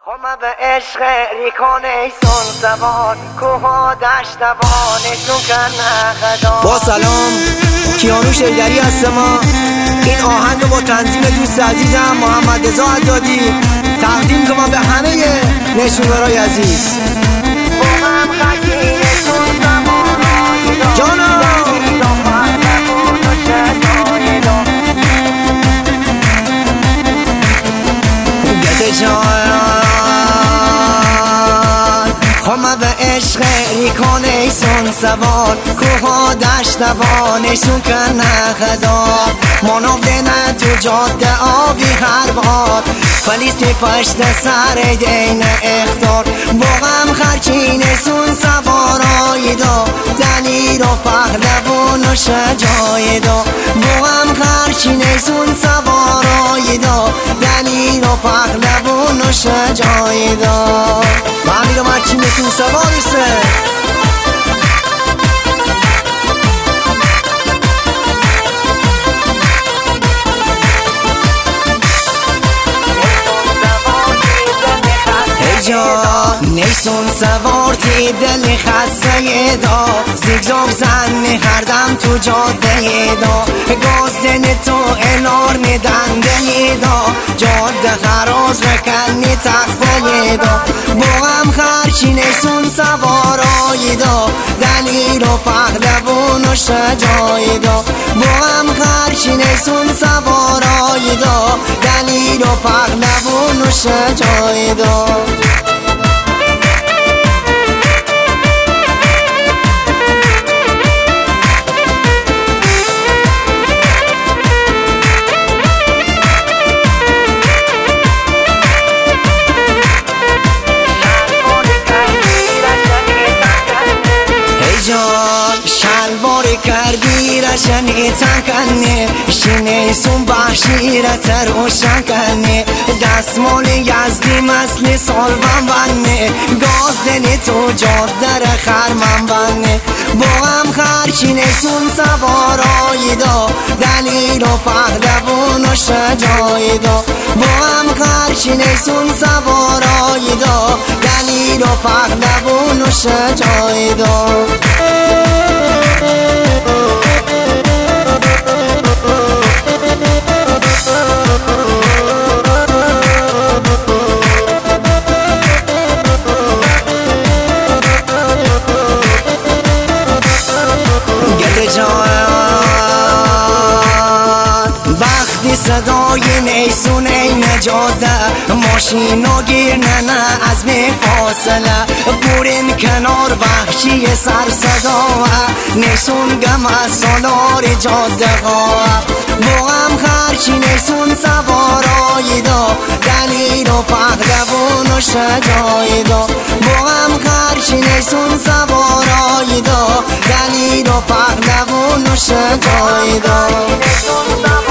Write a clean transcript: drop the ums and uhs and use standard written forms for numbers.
خب به عشق ریکان ایسان سوار کوها دشتوانشون کن خدا. با سلام، کیانوش ایدری هستم. این آهنگ با تنظیم دوست عزیزم محمد رضا حدادی تقدیم کنم به همه نشونورای عزیز. جانا گده جان خب به عشق ریکان ایسان سوار کوها دشتوانشون کن خدا. منافده نه تو جاده آبی هر بار فلیستی پشت سر دین اختار. بغم خرچینشون سوارای دا دلیر و پهلوان و شجای دا. بغم خرچینشون سوارای دا دلیر و پهلوان و شجای دا. من میرم هرچینشون سوارشه. نیسون سوار تی دل خسته دا زیگزاگ زن هر دم تو جاده دا. گازن تو الار میدنده دا جاده خراز بکنی تخته دا. با هم خرچی نیسون سوارای دا دلیل و پهلوان و شجای دا. با هم خرچی نیسون سوارای دا دلیل و پهلوان و شجای دا. شلوار کردی رشنی تکنه شنیسون بحشیرت روشن کنه. دستمال یزدی مثل سالوان بنه گازنی تو جادر خرمن بنه. با هم خرچینشون سوارای دا دلیل و پهلوان و شجای دا. با هم خرچینشون سوارای دا دلیل و پهلوان و شجای دا. وقتی صدای نیسون این جاده ماشینا گیر نه از می فاصله بورین کنار وحشی سر صدا نیسون گم از سالار جاده ها. با هم خرچی نیسون سوارای دا دلیل و پهلوان و شجای دا. با هم خرچی نیسون سوارای دا دلیل و پهلوان و شجای دا.